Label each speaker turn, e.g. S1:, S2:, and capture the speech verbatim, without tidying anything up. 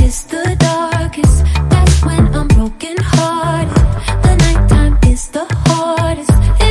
S1: is the darkest. That's when I'm broken hearted. The nighttime is the hardest.